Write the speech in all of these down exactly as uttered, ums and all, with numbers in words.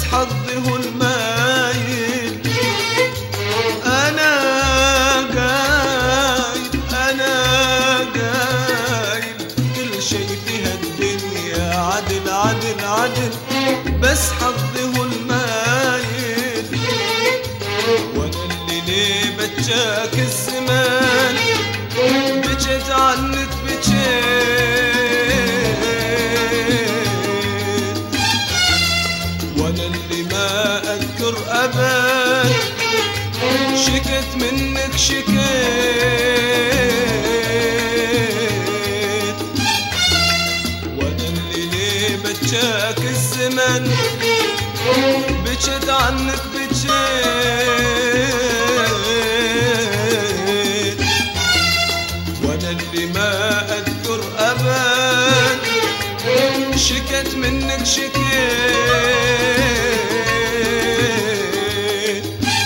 حظي هو المايل. أنا قايل أنا قايل كل شي في هالدنيا عدل عدل عدل، بس حظي هو المايل. وأنا اللي ليه بتشاك الزمان، بجيت عنك بجيت، وانا اللي ما اذكر ابد شكت منك شكيت. وانا اللي ليه بتشاك الزمن، بجيت عنك بجيت، وانا اللي ما اذكر ابد شكت منك شكيت.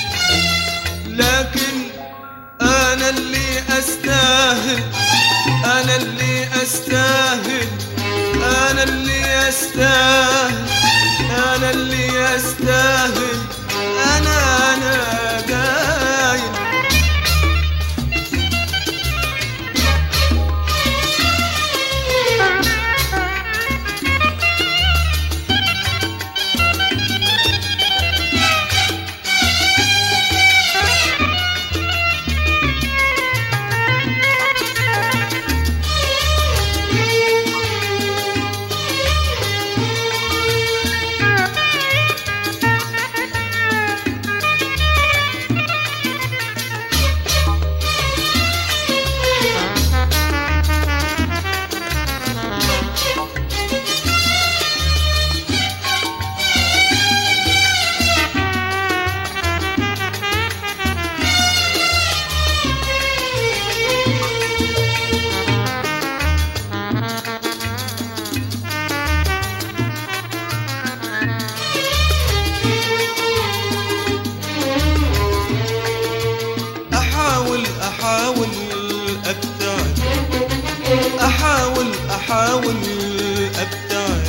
لكن انا اللي استاهل، انا اللي استاهل، انا اللي استاهل، انا اللي استاهل، انا انا قايل. أحاول أبتعد، أحاول أحاول أبتعد،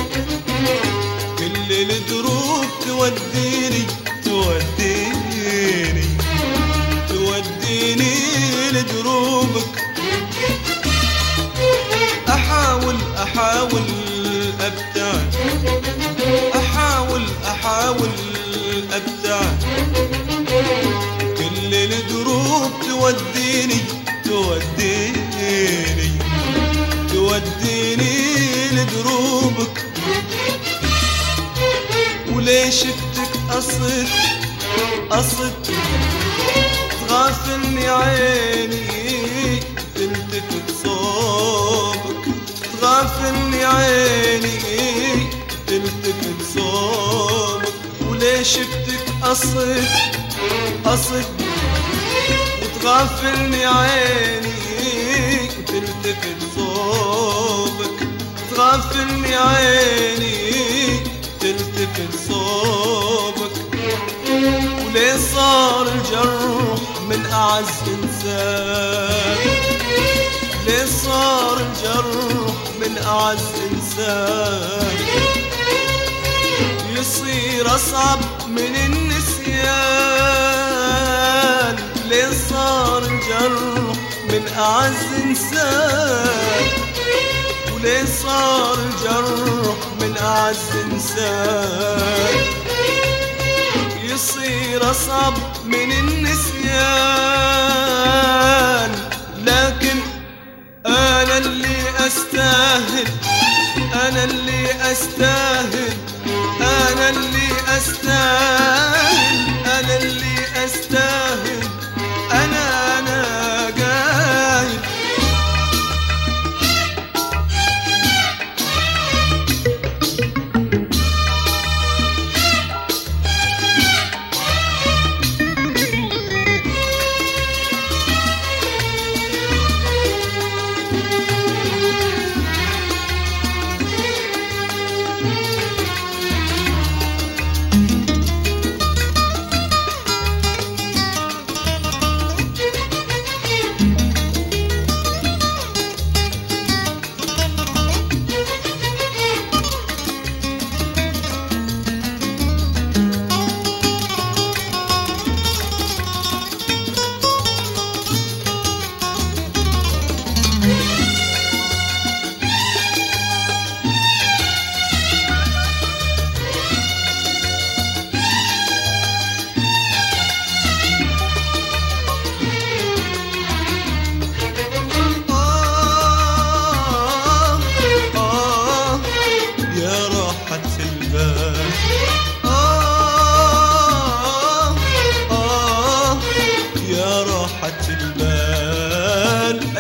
كل الدروب توديني توديني توديني لدروبك. أحاول أحاول أبتعد، أحاول أحاول أبتعد، كل الدروب توديني توديني توديني لدروبك. وليش شفتك قصد قصد تغافلني عيني تلتفت صوبك، تغافلني عيني تلتفت صوبك. وليش شفتك قصد قصد وتغافلني عيني وتلتفت صوبك، تغافلني عيني تلتفت صوبك. وليه صار الجرح من أعز إنسان، ليه صار الجرح من أعز إنسان، يصير أصعب من النسيان. ليه صار الجرح من أعز إنسان، وليه صار الجرح من أعز إنسان، يصير أصعب من النسيان. لكن أنا اللي أستاهل، أنا اللي أستاهل، أنا اللي أستاهل، أنا اللي أستاهل، أنا أنا قايل.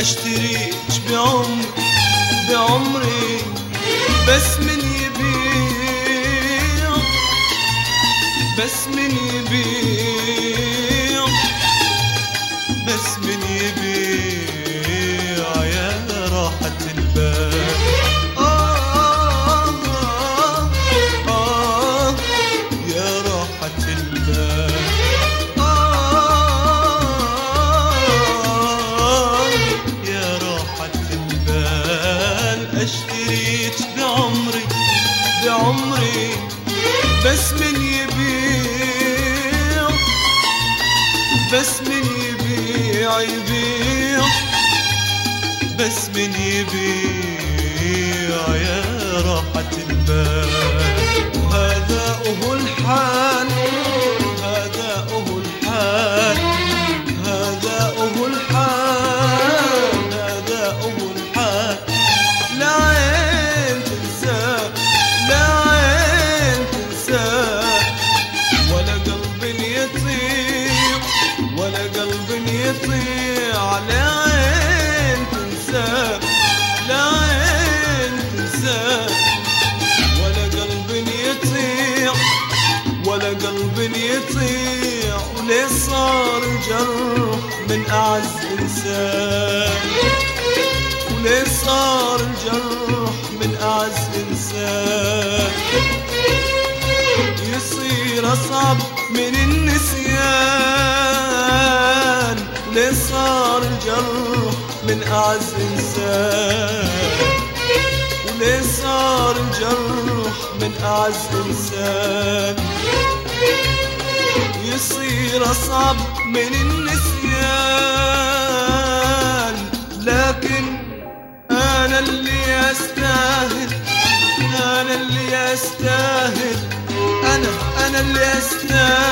اشتريك بعمري بعمري، بس من يبيع بس من يبيع بس من يبيع يا راحة البال. آه آه آه يا راحة البال. آه يا راحة البال. اشتريت بعمري بعمري، بس من يبيع بس من يبيع يبيع بس من يبيع يا راحة البال. وهذا هو الحال هذا هو الحال هذا هو الحال هذا هو الحال. لا عين تنساه لا عين تنساه، ولا قلب يطيع ولا قلب يطيع. لا عين تنساه لا عين تنساه، ولا قلب يطيع ولا قلب يطيع. وليه صار الجرح من أعز إنسان، وليه صار الجرح من أعز إنسان. يصير أصعب من النسيان، وليه صار الجرح من أعز إنسان. وليه صار الجرح من أعز إنسان. يصير أصعب من النسيان، لكن أنا اللي أستاهل أنا اللي أستاهل أنا أنا اللي أستاهل